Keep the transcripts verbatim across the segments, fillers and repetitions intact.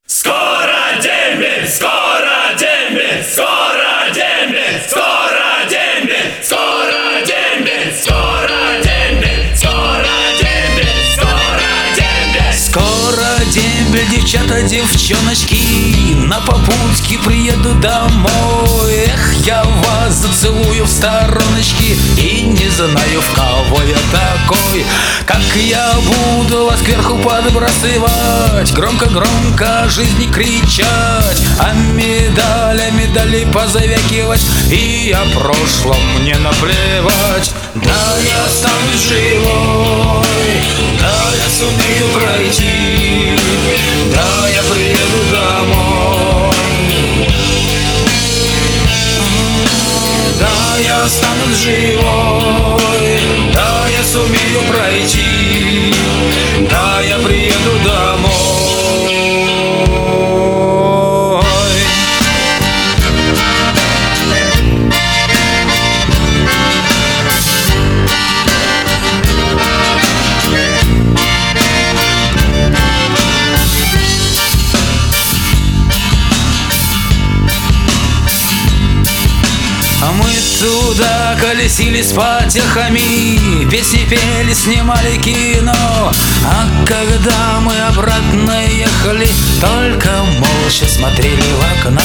Скоро дембель, скоро дембель, скоро дембель, скоро дембель, скоро дембель, скоро дембель, скоро дембель, скоро дембель. Скоро дембель, девчата, девчоночки, на попутке приеду домой. Эх, я вас зацелую в стороночки и не знаю, в кого я такой. Как я буду вас кверху подбрасывать, громко-громко жизни кричать, а медаль, а медали позавякивать, и о прошлом мне наплевать. Да, я останусь живой, да, я сумею пройти, да, я приеду домой. Да, я останусь живой, да, я сумею пройти, да, я приеду домой. А мы туда колесили с потехами, песни пели, снимали кино. А когда мы обратно ехали, только молча смотрели в окно.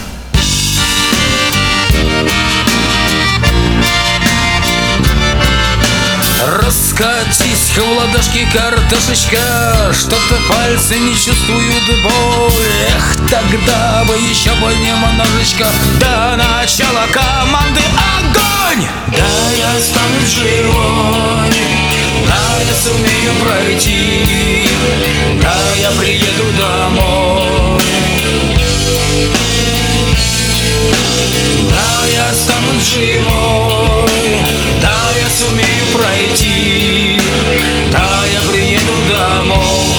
Раскатись в ладошки, картошечка, что-то пальцы не чувствуют боль. Эх, тогда бы еще бы немножечко до начала команды огонь. Да, я останусь живой, да, я сумею пройти, да, я приеду домой. Да, я останусь живой, да, я сумею пройти, да, я приеду домой.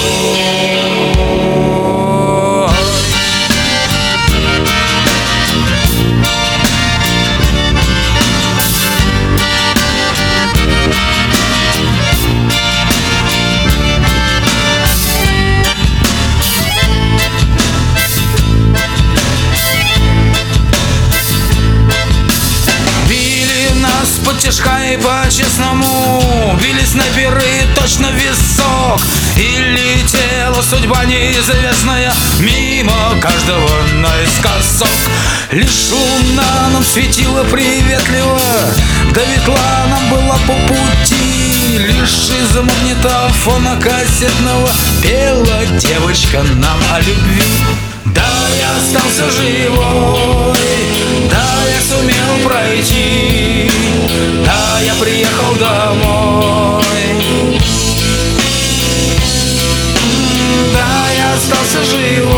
Потешка и по-честному бились на пиры точно в висок, и летела судьба неизвестная мимо каждого наискосок. Лишь луна нам светила приветливо, да ветла нам была по пути. Лишь из магнитофона кассетного пела девочка нам о любви. Да, я остался живой, да, я сумел пройти, да, я приехал домой. Да, я остался живой,